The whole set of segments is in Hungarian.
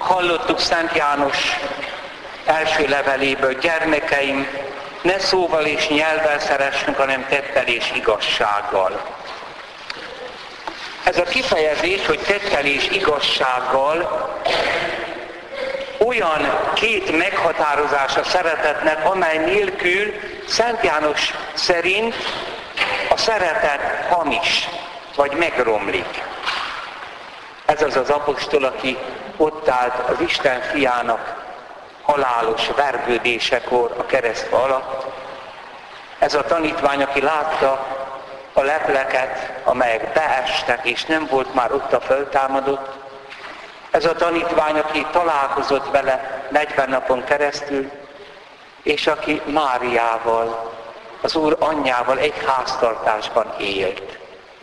Hallottuk Szent János első leveléből: gyermekeim, ne szóval és nyelvvel szeressünk, hanem tettel és igazsággal. Ez a kifejezés, hogy tettel és igazsággal, olyan két meghatározása szeretetnek, amely nélkül Szent János szerint a szeretet hamis, vagy megromlik. Ez az az apostol, aki ott állt az Isten fiának halálos vergődésekor a keresztfa alatt. Ez a tanítvány, aki látta a lepleket, amelyek beestek, és nem volt már ott a föltámadott. Ez a tanítvány, aki találkozott vele 40 napon keresztül, és aki Máriával, az Úr anyjával egy háztartásban élt.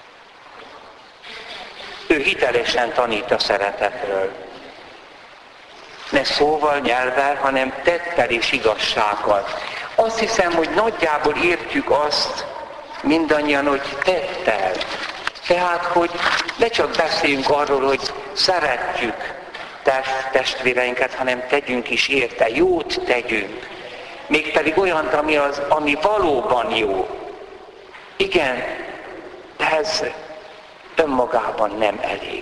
Ő hitelesen tanít a szeretetről. Ne szóval, nyelvvel, hanem tettel és igazsággal. Azt hiszem, hogy nagyjából értjük azt mindannyian, hogy tettel. Tehát, hogy ne csak beszéljünk arról, hogy szeretjük testvéreinket, hanem tegyünk is érte, jót tegyünk. Mégpedig olyant, ami valóban jó. Igen, de ez önmagában nem elég.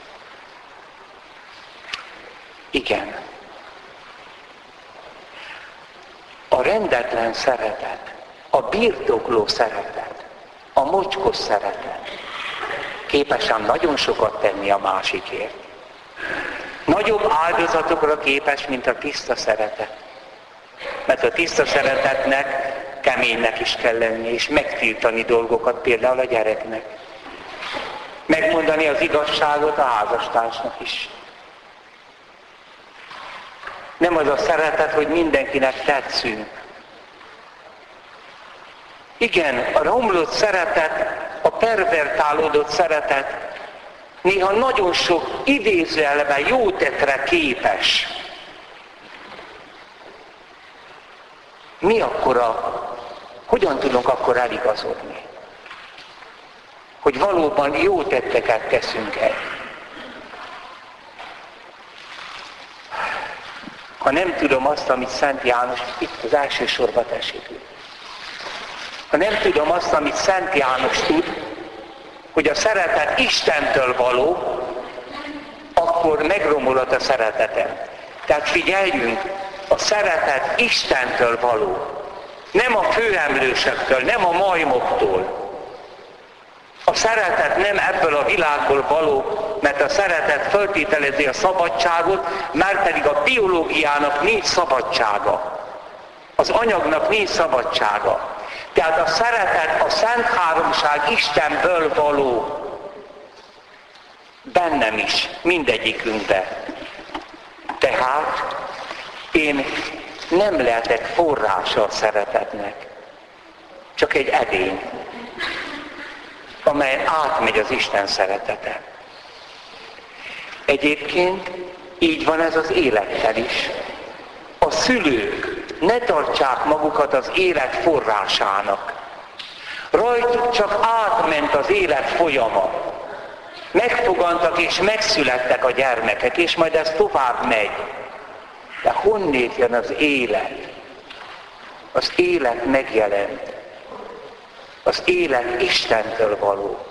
Igen. A rendetlen szeretet, a birtokló szeretet, a mocskos szeretet képes ám nagyon sokat tenni a másikért. Nagyobb áldozatokra képes, mint a tiszta szeretet. Mert a tiszta szeretetnek keménynek is kell lenni, és megtiltani dolgokat, például a gyereknek. Megmondani az igazságot a házastársnak is. Nem az a szeretet, hogy mindenkinek tetszünk. Igen, a romlott szeretet, a pervertálódott szeretet néha nagyon sok idézőjelben jó tettre képes. Hogyan tudunk akkor eligazodni? Hogy valóban jó tetteket teszünk el. Ha nem tudom azt, amit Szent János, itt az első sorba tessék. Ha nem tudom azt, amit Szent János tud, hogy a szeretet Istentől való, akkor megromolhat a szeretetem. Tehát figyeljünk, a szeretet Istentől való. Nem a főemlősöktől, nem a majmoktól. A szeretet nem ebből a világból való, mert a szeretet föltételezi a szabadságot, márpedig a biológiának nincs szabadsága. Az anyagnak nincs szabadsága. Tehát a szeretet a Szent Háromság Istenből való. Bennem is, mindegyikünkben. Tehát én nem lehetek forrása a szeretetnek. Csak egy edény, amelyen átmegy az Isten szeretete. Egyébként így van ez az élettel is. A szülők ne tartsák magukat az élet forrásának. Rajtuk csak átment az élet folyama. Megfogantak és megszülettek a gyermekek, és majd ez tovább megy. De honnét jön az élet? Az élet megjelent. Az élet Istentől való.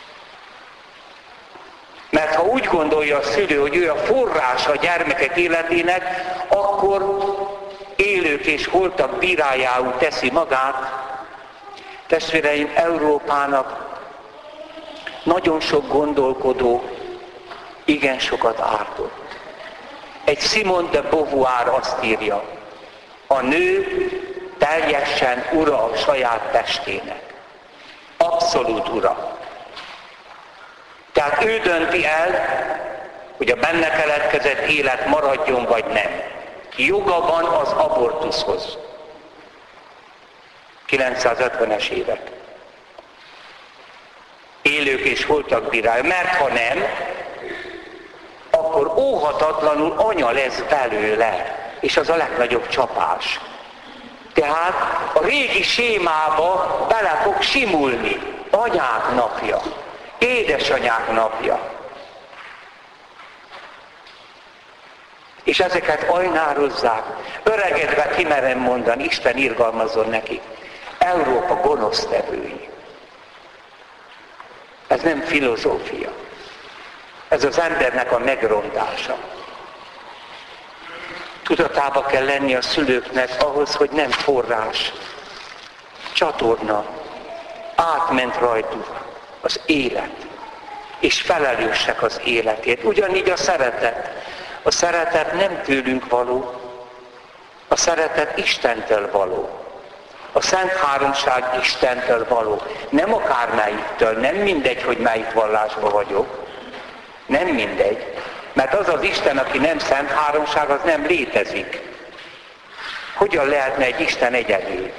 Mert ha úgy gondolja a szülő, hogy ő a forrása a gyermekek életének, akkor élők és holtak bírájául teszi magát. Testvéreim, Európának nagyon sok gondolkodó igen sokat ártott. Egy Simone de Beauvoir azt írja: a nő teljesen ura a saját testének. Abszolút ura. Tehát ő dönti el, hogy a benne keletkezett élet maradjon vagy nem. Joga van az abortuszhoz. 950-es évek. Élők és holtak bírálja, mert ha nem, akkor óhatatlanul anya lesz belőle, és az a legnagyobb csapás. Tehát a régi sémába bele fog simulni. Anyák napja, édesanyák napja. És ezeket ajnározzák, öregedve kimerem mondani, Isten irgalmazzon nekik. Európa gonosztevői. Ez nem filozófia. Ez az embernek a megrondása. Tudatába kell lenni a szülőknek ahhoz, hogy nem forrás, csatorna, átment rajtuk az élet, és felelősek az életét. Ugyanígy a szeretet. A szeretet nem tőlünk való, a szeretet Istentől való. A Szent Háromság Istentől való. Nem akármelyiktől, nem mindegy, hogy melyik vallásban vagyok. Nem mindegy. Mert az az Isten, aki nem Szent Háromság, az nem létezik. Hogyan lehetne egy Isten egyedül?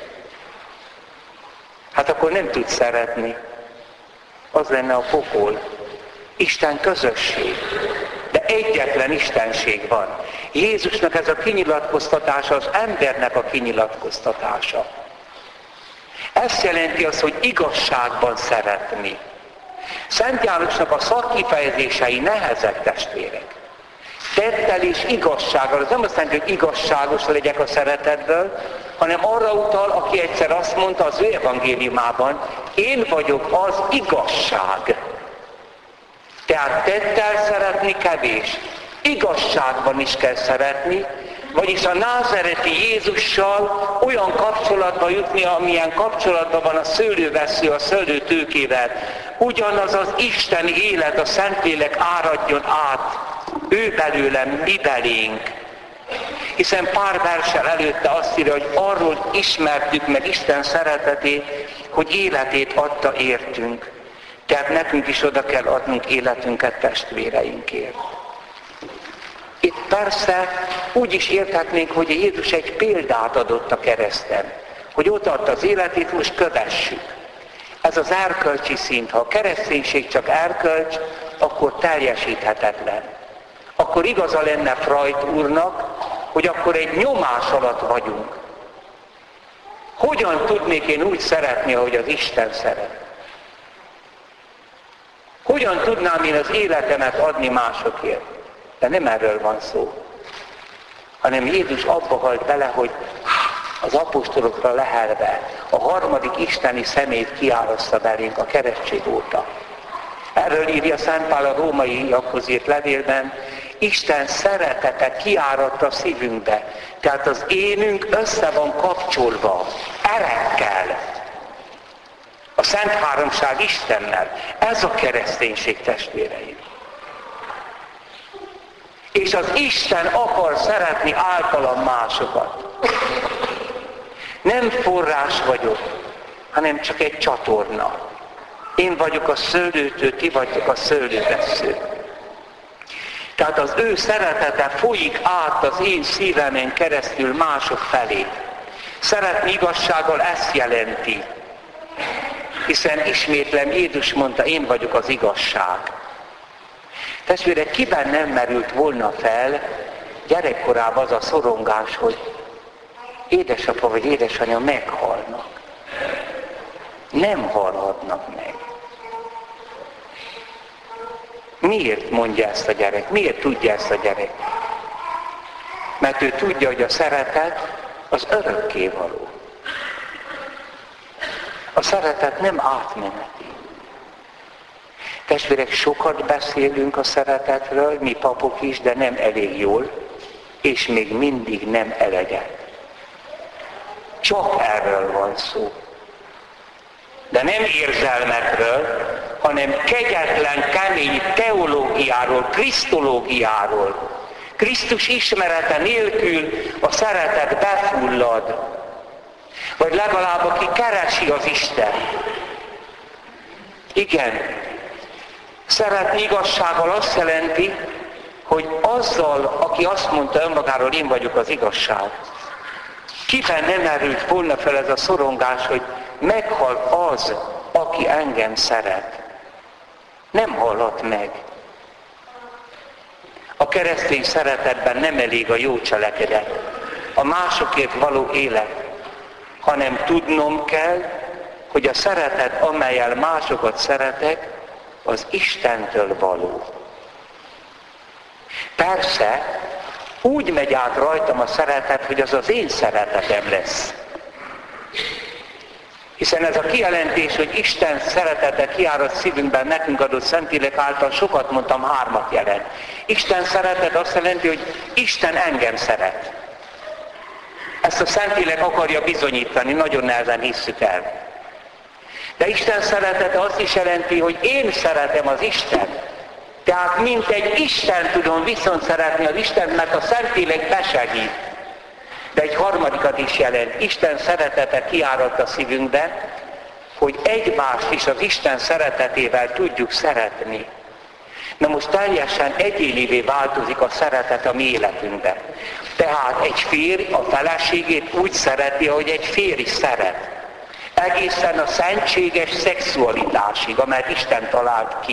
Hát akkor nem tud szeretni. Az lenne a pokol. Isten közösség. De egyetlen istenség van. Jézusnak ez a kinyilatkoztatása az embernek a kinyilatkoztatása. Ez jelenti azt, hogy igazságban szeretni. Szent Jánosnak a szakkifejezései nehezek, testvérek. Tettel és igazsággal. Az nem azt jelenti, hogy igazságos legyek a szeretetből, hanem arra utal, aki egyszer azt mondta az ő evangéliumában, én vagyok az igazság. Tehát tettel szeretni kevés. Igazságban is kell szeretni, vagyis a názereti Jézussal olyan kapcsolatba jutni, amilyen kapcsolatban van a szőlővessző a szőlőtőkével. Ugyanaz az isteni élet, a Szentlélek áradjon át, ő belőlem, mi belénk. Hiszen pár verssel előtte azt írja, hogy arról ismertük meg Isten szeretetét, hogy életét adta értünk. Tehát nekünk is oda kell adnunk életünket testvéreinkért. Itt persze úgy is érthetnénk, hogy Jézus egy példát adott a kereszten, hogy ott adta az életét, most kövessük. Ez az erkölcsi szint. Ha a kereszténység csak erkölcs, akkor teljesíthetetlen. Akkor igaza lenne Freud úrnak, hogy akkor egy nyomás alatt vagyunk. Hogyan tudnék én úgy szeretni, ahogy az Isten szeret? Hogyan tudnám én az életemet adni másokért? De nem erről van szó. Hanem Jézus abba halt bele, hogy az apostolokra lehelve a harmadik isteni szemét kiáraszta belénk a keresztség óta. Erről írja Szent Pál a rómaiakhoz írt levélben, Isten szeretete kiáradt a szívünkbe. Tehát az énünk össze van kapcsolva erekkel. A Szent Háromság Istennel. Ez a kereszténység, testvéreim. És az Isten akar szeretni általam másokat. Nem forrás vagyok, hanem csak egy csatorna. Én vagyok a szőlőtő, ti vagytok a szőlővessző. Tehát az ő szeretete folyik át az én szívemen keresztül mások felé. Szeretni igazsággal ezt jelenti. Hiszen ismétlem, Jézus mondta, én vagyok az igazság. Testvérek, kiben nem merült volna fel gyerekkorában az a szorongás, hogy édesapa vagy édesanyja meghalnak. Nem halhatnak meg. Miért mondja ezt a gyerek? Miért tudja ezt a gyerek? Mert ő tudja, hogy a szeretet az örökkévaló. A szeretet nem átmeneti. Testvérek, sokat beszélünk a szeretetről, mi papok is, de nem elég jól, és még mindig nem eleget. Csak erről van szó. De nem érzelmekről, hanem kegyetlen, kemény teológiáról, krisztológiáról. Krisztus ismerete nélkül a szeretet befullad. Vagy legalább aki keresi az Isten. Igen, szeretni igazsággal azt jelenti, hogy azzal, aki azt mondta önmagáról, én vagyok az igazság. Kiben nem erült volna fel ez a szorongás, hogy meghal az, aki engem szeret. Nem halhat meg. A keresztény szeretetben nem elég a jó cselekedet, a másokért való élet, hanem tudnom kell, hogy a szeretet, amellyel másokat szeretek, az Istentől való. Persze, úgy megy át rajtam a szeretet, hogy az az én szeretetem lesz. Hiszen ez a kijelentés, hogy Isten szeretete kiárad szívünkben nekünk adott Szentlélek által, sokat mondtam, 3 jelent. Isten szeretet azt jelenti, hogy Isten engem szeret. Ezt a Szentlélek akarja bizonyítani, nagyon nehezen hisszük el. De Isten szeretete azt is jelenti, hogy én szeretem az Istent. Tehát mint egy Isten tudom viszont szeretni az Istent, mert a Szentlélek besegít. De egy harmadikat is jelent. Isten szeretete kiáradt a szívünkben, hogy egymást is az Isten szeretetével tudjuk szeretni. Na most teljesen egyénivé változik a szeretet a mi életünkben. Tehát egy férj a feleségét úgy szereti, ahogy egy férj szeret. Egészen a szentséges szexualitásig, amelyet Isten talált ki.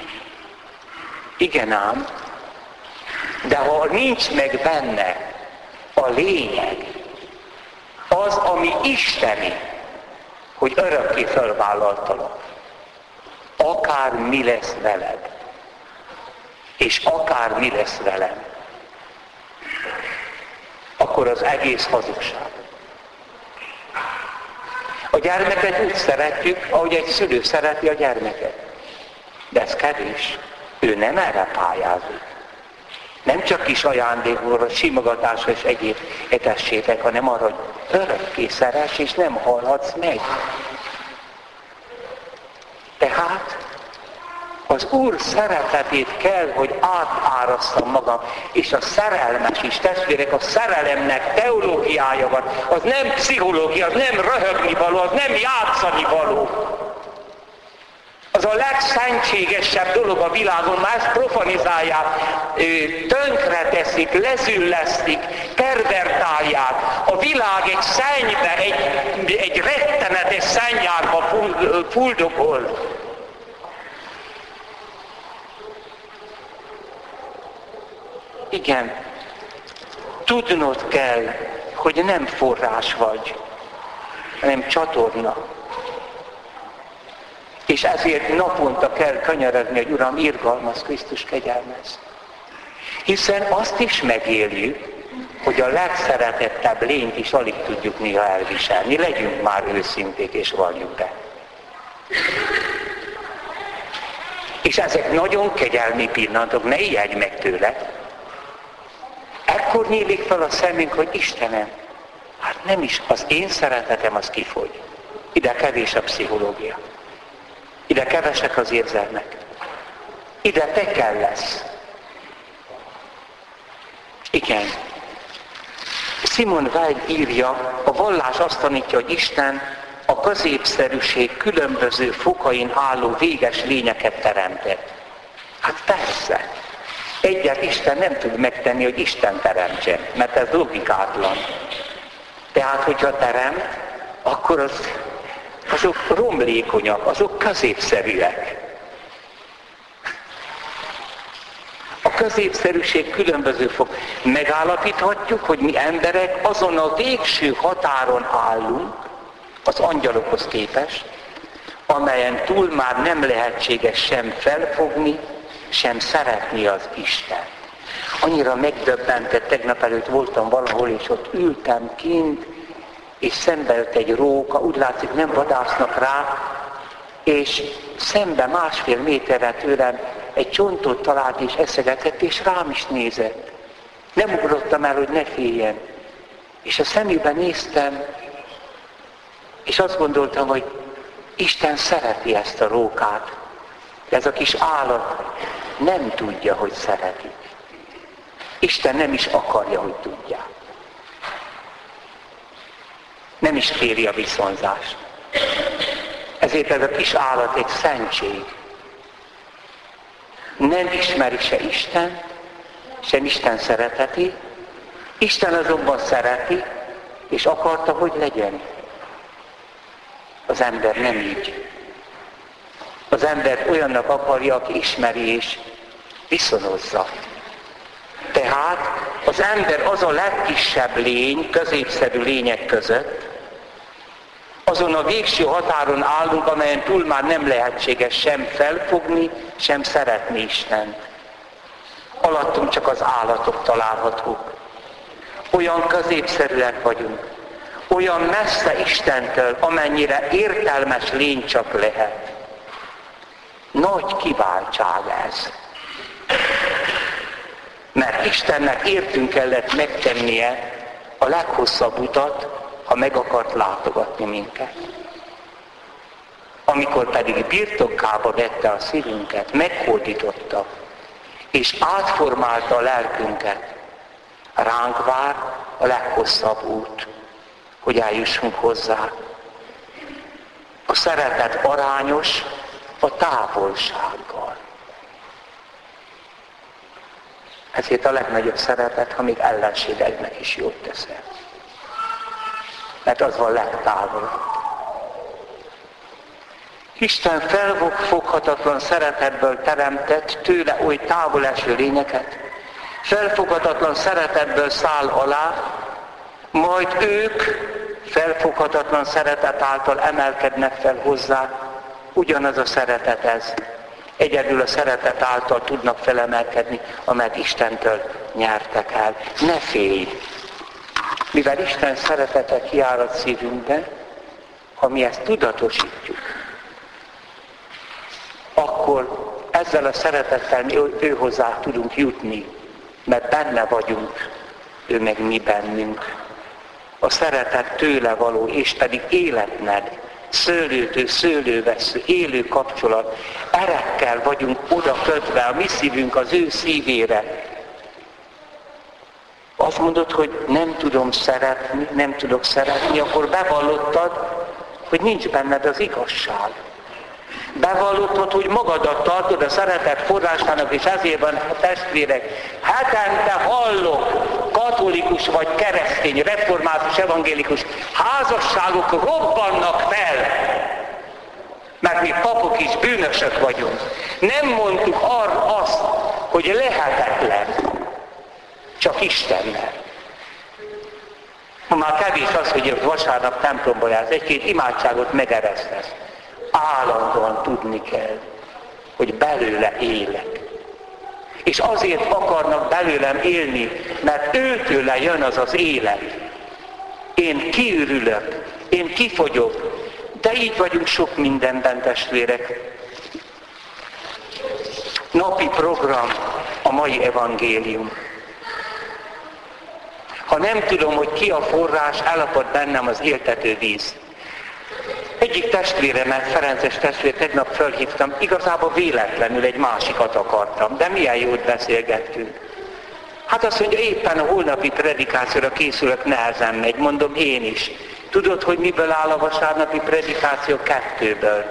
Igen ám, de ha nincs meg benne a lényeg, az, ami isteni, hogy örökké felvállaltalak, akár mi lesz veled, és akár mi lesz velem, akkor az egész hazugság. A gyermeket úgy szeretjük, ahogy egy szülő szereti a gyermeket. De ez kevés. Ő nem erre pályázik. Nem csak kis ajándékról, simogatásra és egyéb etessétek, hanem arra, hogy örökké szeress, és nem halhatsz meg. Tehát az Úr szeretetét kell, hogy átárasztam magam, és a szerelmes is, testvérek, a szerelemnek teológiája van, az nem pszichológia, az nem röhögni való, az nem játszani való. Az a legszentségesebb dolog a világon, már ezt profanizálják, tönkreteszik, lezüllesztik, pervertálják. A világ egy szennybe, egy rettenetes szennyárba fuldogol. Igen, tudnod kell, hogy nem forrás vagy, hanem csatorna. És ezért naponta kell kanyarodni, hogy Uram, irgalmaz, Krisztus kegyelmez. Hiszen azt is megéljük, hogy a legszeretettebb lényt is alig tudjuk néha elviselni. Legyünk már őszinték és valljuk be. És ezek nagyon kegyelmi pillanatok, ne ijedj meg tőle. Ekkor nyílik fel a szemünk, hogy Istenem, hát nem is, az én szeretetem az kifogy. Ide kevés a pszichológia. Ide kevesek az érzelmek. Ide te kell lesz. Igen. Simon Weil írja, a vallás azt tanítja, hogy Isten a középszerűség különböző fokain álló véges lényeket teremtett. Hát persze. Egyet Isten nem tud megtenni, hogy Isten teremtsen, mert ez logikátlan. Tehát, hogyha teremt, akkor azok romlékonyak, azok középszerűek. A középszerűség különböző fok. Megállapíthatjuk, hogy mi emberek azon a végső határon állunk, az angyalokhoz képest, amelyen túl már nem lehetséges sem felfogni, sem szeretni az Istent. Annyira megdöbbentett, tegnap előtt voltam valahol, és ott ültem kint, és szembe jött egy róka, úgy látszik nem vadásznak rá, és szembe 1,5 méterre tőlem egy csontot talált és eszegetett, és rám is nézett. Nem ugrottam el, hogy ne féljen. És a szemébe néztem, és azt gondoltam, hogy Isten szereti ezt a rókát. De ez a kis állat nem tudja, hogy szereti. Isten nem is akarja, hogy tudják. Nem is kéri a viszonzást. Ezért ez a kis állat egy szentség. Nem ismeri se Isten, sem Isten szeretetét. Isten azonban szereti, és akarta, hogy legyen. Az ember nem így. Az ember olyannak akarja, aki ismeri és viszonozza. Tehát az ember az a legkisebb lény, középszerű lények között, azon a végső határon állunk, amelyen túl már nem lehetséges sem felfogni, sem szeretni Istent. alattunk csak az állatok találhatók. Olyan középszerűek vagyunk, olyan messze Istentől, amennyire értelmes lény csak lehet. Nagy kiváltság ez. Mert Istennek értünk kellett megtennie a leghosszabb utat, ha meg akart látogatni minket. Amikor pedig birtokába vette a szívünket, meghódította, és átformálta a lelkünket, ránk vár a leghosszabb út, hogy eljussunk hozzá. A szeretet arányos a távolsággal. Ezért a legnagyobb szeretet, ha még ellenségednek is jót teszel. Mert az van legtávolabb. Isten felfoghatatlan szeretetből teremtett tőle oly távol eső lényeket, felfoghatatlan szeretetből száll alá, majd ők felfoghatatlan szeretet által emelkednek fel hozzá. Ugyanaz a szeretet ez. Egyedül a szeretet által tudnak felemelkedni, amelyet Istentől nyertek el. Ne félj! Mivel Isten szeretete kiárad szívünkbe, ha mi ezt tudatosítjuk, akkor ezzel a szeretettel ő hozzá tudunk jutni, mert benne vagyunk, ő meg mi bennünk. A szeretet tőle való, és pedig életnek, szőlőtől szőlővesző, élő kapcsolat. Erekkel vagyunk oda kötve, a mi szívünk az ő szívére. Azt mondod, hogy nem tudom szeretni, nem tudok szeretni, akkor bevallottad, hogy nincs benned az igazság. Bevallottad, hogy magadat tartod a szeretet forrásának, és ezért van, testvérek, hetente hallok, katolikus vagy keresztény, református, evangélikus házasságok robbannak fel, mert mi papok is bűnösök vagyunk. Nem mondtuk arra azt, hogy lehetetlen, csak Istennel. Ma már kevés az, hogy vasárnap templomba jársz, egy-két imádságot megeresztesz. Állandóan tudni kell, hogy belőle élek. És azért akarnak belőlem élni, mert őtőle jön az az élet. Én kiürülök, én kifogyok, de így vagyunk sok mindenben, testvérek. Napi program a mai evangélium. Ha nem tudom, hogy ki a forrás, elapad bennem az éltető víz. Egyik testvéremet, Ferences testvér, tegnap fölhívtam, igazából véletlenül egy másikat akartam, de milyen jót beszélgettünk. Hát azt mondja, éppen a holnapi predikációra készülök, nehezen megy, mondom én is. Tudod, hogy miből áll a vasárnapi predikáció? 2-ből.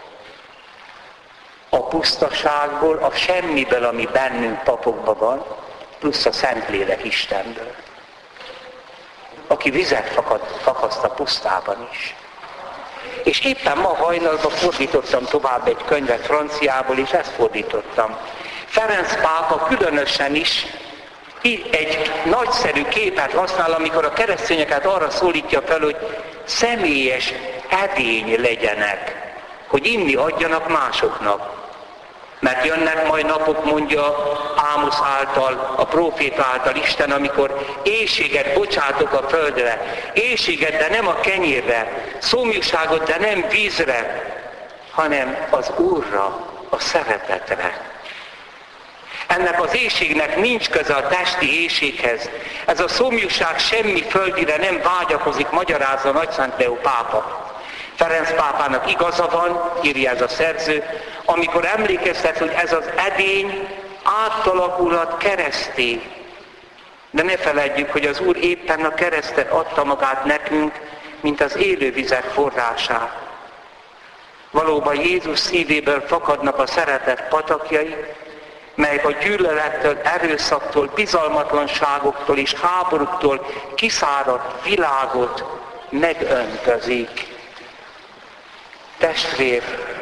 A pusztaságból, a semmiből, ami bennünk papokban van, plusz a Szentlélek Istenből. Aki vizet fakaszt a pusztában is. És éppen ma hajnalban fordítottam tovább egy könyvet franciából, és ezt fordítottam. Ferenc pápa különösen is egy nagyszerű képet használ, amikor a keresztényeket arra szólítja fel, hogy személyes edény legyenek, hogy inni adjanak másoknak. Mert jönnek majd napok, mondja Ámosz által, a próféta által Isten, amikor éhséget bocsátok a földre, éhséget, de nem a kenyérre, szomjúságot, de nem vízre, hanem az Úrra, a szeretetre. Ennek az éhségnek nincs köze a testi éhséghez. Ez a szomjúság semmi földire nem vágyakozik, magyarázza Nagyszent Leó pápa. Ferenc pápának igaza van, írja ez a szerző, amikor emlékeztet, hogy ez az edény átalakulhat kereszté. De ne feledjük, hogy az Úr éppen a kereszten adta magát nekünk, mint az élővizek forrását. Valóban Jézus szívéből fakadnak a szeretet patakjai, melyek a gyűlölettől, erőszaktól, bizalmatlanságoktól és háborúktól kiszáradt világot megöntözik. Testvér,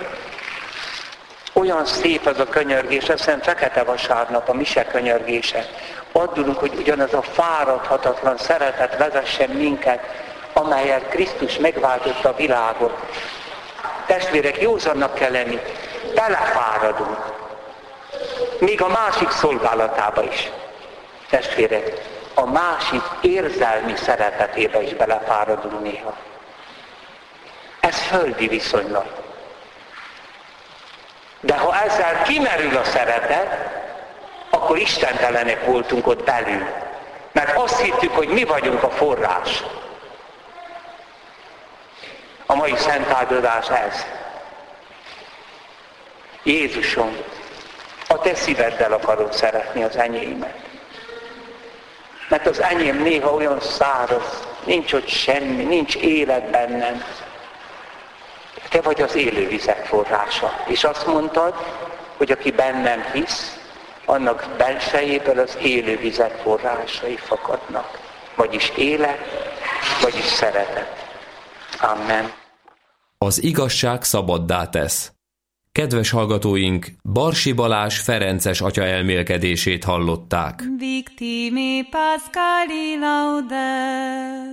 olyan szép ez a könyörgés, azt hiszem Fekete Vasárnap, a mise könyörgése. Addulunk, hogy ugyanaz a fáradhatatlan szeretet vezessen minket, amellyel Krisztus megváltotta a világot. Testvérek, józannak kell lenni, belefáradunk. még a másik szolgálatába is. Testvérek, a másik érzelmi szeretetébe is belefáradunk néha. Ez földi viszonylat. De ha ezzel kimerül a szeretet, akkor istentelenek voltunk ott belül. Mert azt hittük, hogy mi vagyunk a forrás. A mai szentáldozás ez. Jézusom, a te szíveddel akarod szeretni az enyémet. Mert az enyém néha olyan száraz, nincs ott semmi, nincs élet bennem. Te vagy az élővizek forrása. És azt mondtad, hogy aki bennem hisz, annak belsejéből az élővizek forrásai fakadnak. Vagyis élet, vagyis szeretet. Amen. Az igazság szabaddá tesz. Kedves hallgatóink, Barsi Balázs ferences atya elmélkedését hallották. Victime Pascali laude.